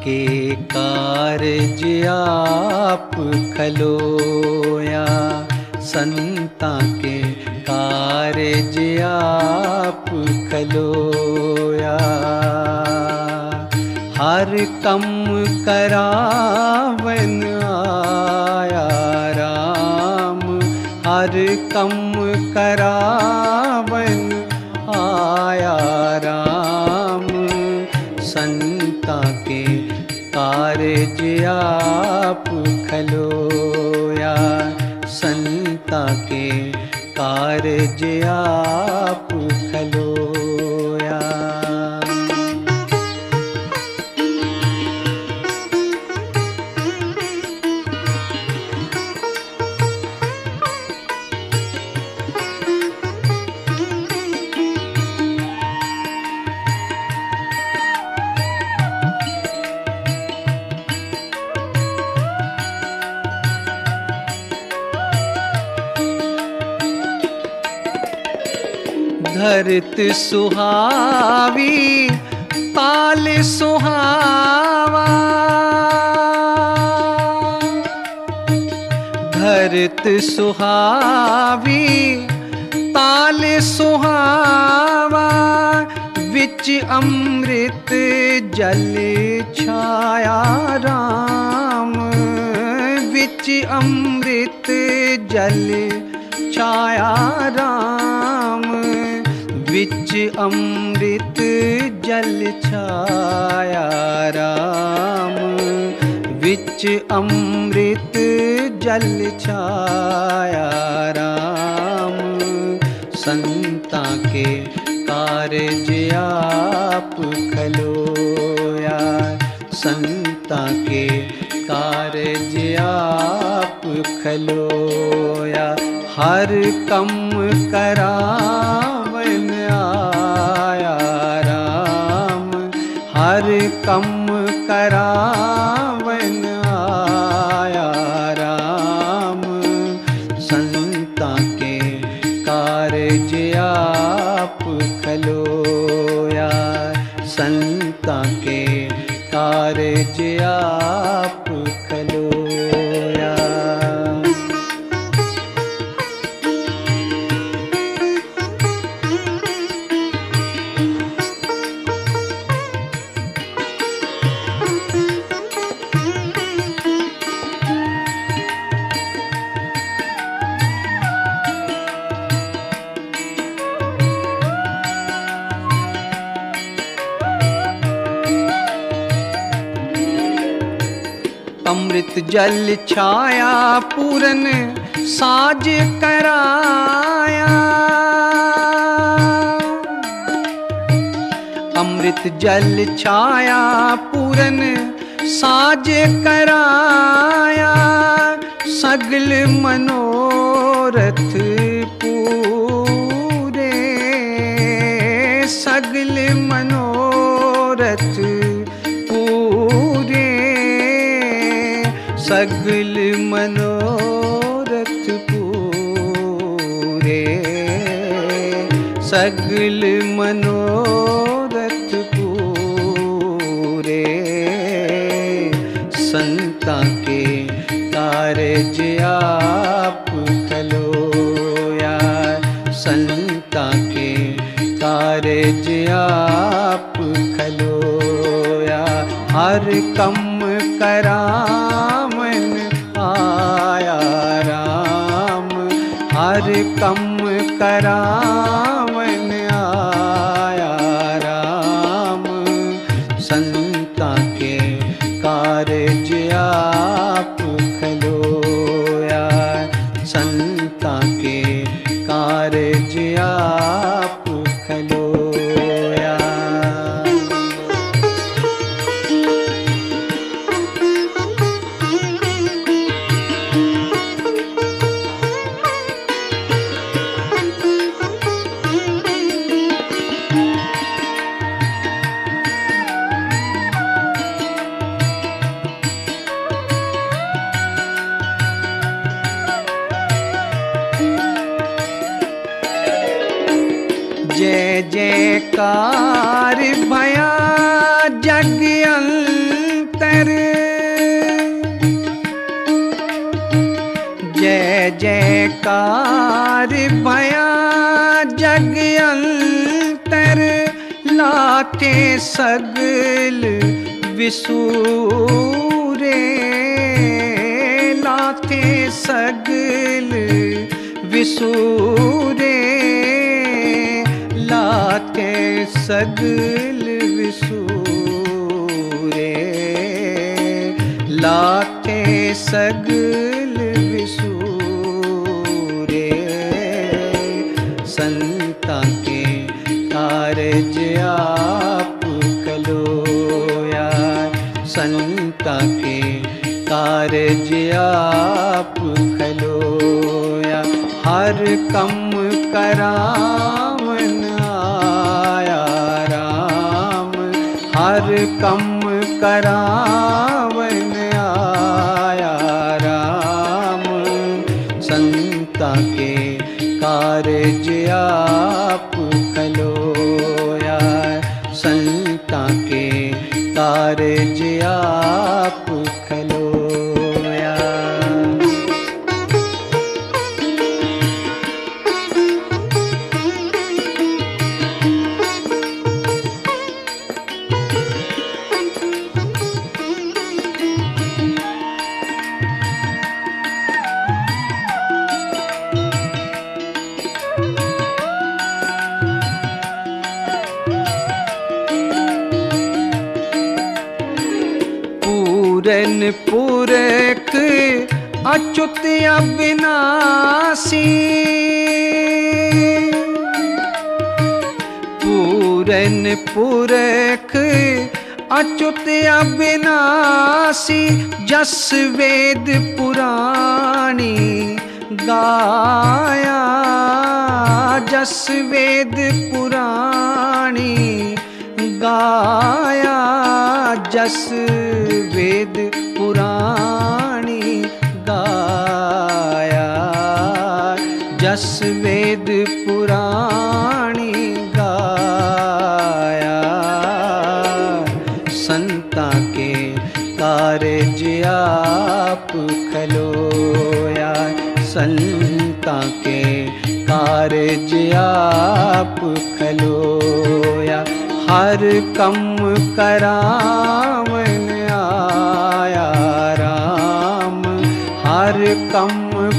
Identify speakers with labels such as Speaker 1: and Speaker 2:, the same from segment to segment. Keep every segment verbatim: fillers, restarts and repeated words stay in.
Speaker 1: के कारज आप खलोया, संता के कारज आप खलोया। हर कम करावन आया राम, हर कम करावन आया राम। संता के कारज आप खलोया, संता के कारज आप खलोया। धरत सुहावी ताल सुहावा, धरत सुहावी ताल सुहावा। विच अमृत जल छाया राम, विच अमृत जल छाया राम। विच अमृत जल छाया राम, विच अमृत जल छाया राम। संता के कारज आप खलोया, संता के कारज आप खलोया। हर कम करावन आया राम, हर कम करावन आया राम। संता के कारज आप खलोया, संता के कारज आप खलोया। अमृत जल छाया पूरन साज कराया, अमृत जल छाया पूरन साज कराया। सगल मनोरथ पूरे, सगल मनोरथ पूरे, सगल मनोरथ पूरे, सगल मनोरथ पूरे। संता के कारज आप खलोया, संता के कारज आप खलोया। हर कम करावन आया राम, हर कम करावन आया राम। संता के कारज आप खलोया, संता के कारज आप खलोया। जय जयकार भया जग अंत जय जयकार भया जग अंतर, लाते सगल विसूरे, लाते सगल विसूरे, लाते सगल विसूरे, लाते सगल विसूरे। संता के कारज आप खलोया, संता के कारज आप खलोया। हर कम करावन आया राम, हर कम करावन आया राम। संता के कारज आप खलोया, संता के कारज आप खलोया। पूरन पुरख अच्युत अविनाशी, पूरन पुरख अच्युत अविनाशी। जस वेद पुराणी गाया, जस वेद पुराणी गाया, जस वेद पुराणी गाया, जस वेद पुराणी गाया। संता के कारज आप खलोया, संता के कारज आप खलोया। हर कम करावन आया राम, हर कम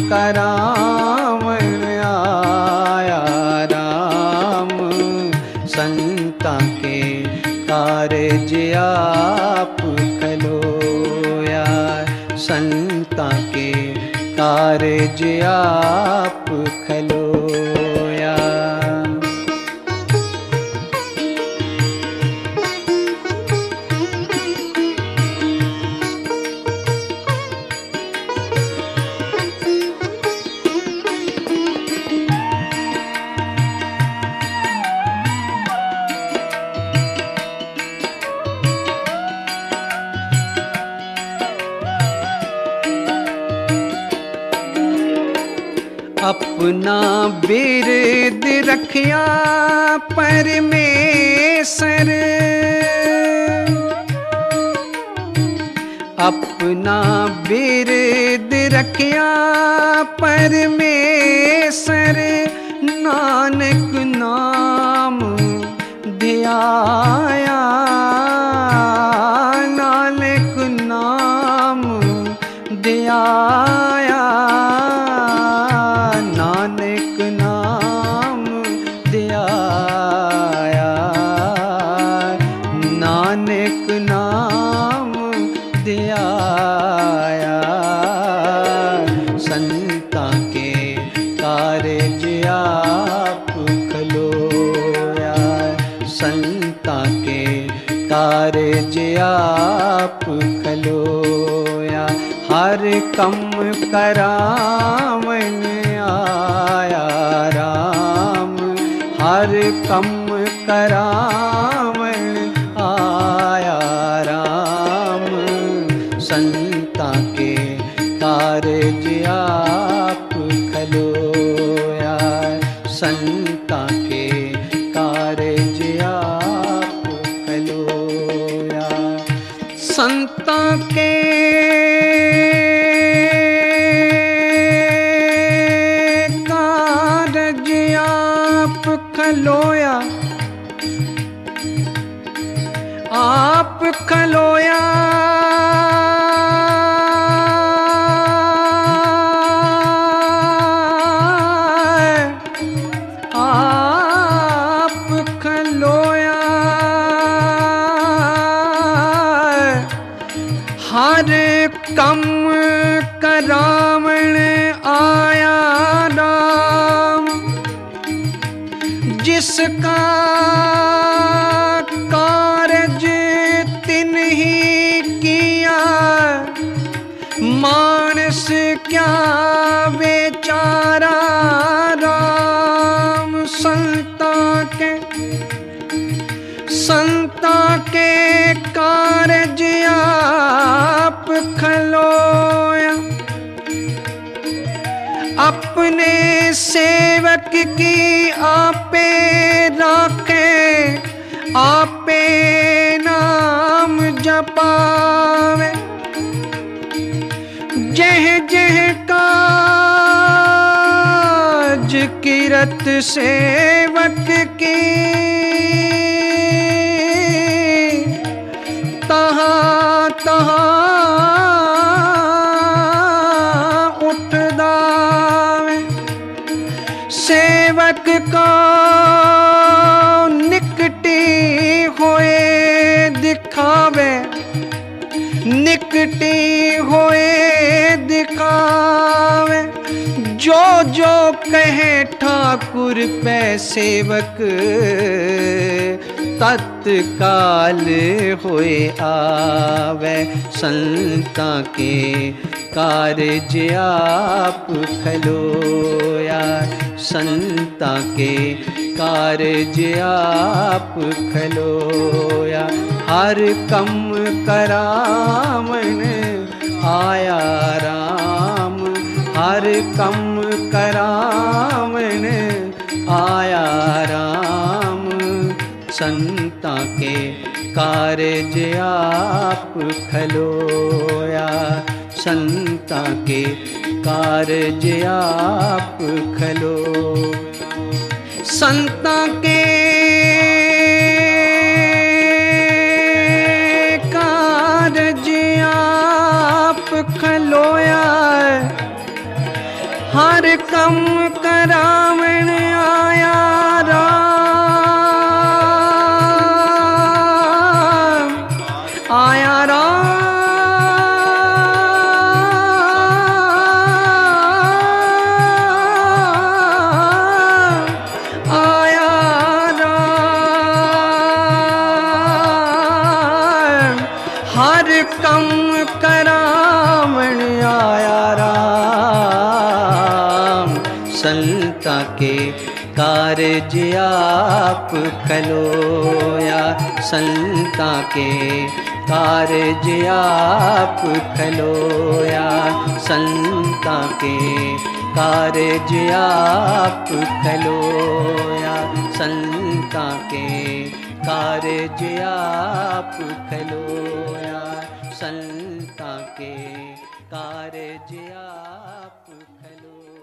Speaker 1: करावन आया राम। संता के कारज आप खलोया, संता के कारज आप खलोया। अपना बिरद रखिया परमेसर, अपना बिरद रखिया परमेसर। नानक नाम धियाया, नानक नाम धियाया, नानक नाम धियाया, नानक नाम धियाया। संता के कारज आप खलोया, संता के कारज आप खलोया। हर कम करावन आया राम, हर कम करावन आया राम। संता के कारज आप खलोया, संता के कारज आप खलोया। संता के हर कम करावण आया राम, जिसका कारज तिन्ही किया, मानस क्या बेचारा राम। संता के संता के कारज आप खलोया, अपने सेवक की आपे राखे, आपे नाम जपावे। जह जह काज किरत सेवक की, तहाँ तहाँ उठ दावे। सेवक को निकटी होए दिखावे, निकटी होए दिखावे। जो जो कहे ठाकुर पै सेवक, तत्काल होए आवे। संता के कारज आप खलोया, संता के कारज आप खलोया। हर कम करावण आया राम, हर कम करावण आया राम। संता के कारज आप खलोया, संता के कारज आप खलो। संता के कारज आप खलोया, हर कम करावण आया राम, आया राम, आया राम। हर कम करावण आया राम। संता के कारज आप खलोया, संता के कारज आप खलोया, संता के कारज आप खलोया, संता के कारज आप खलोया, संता के कारज आप खलोया।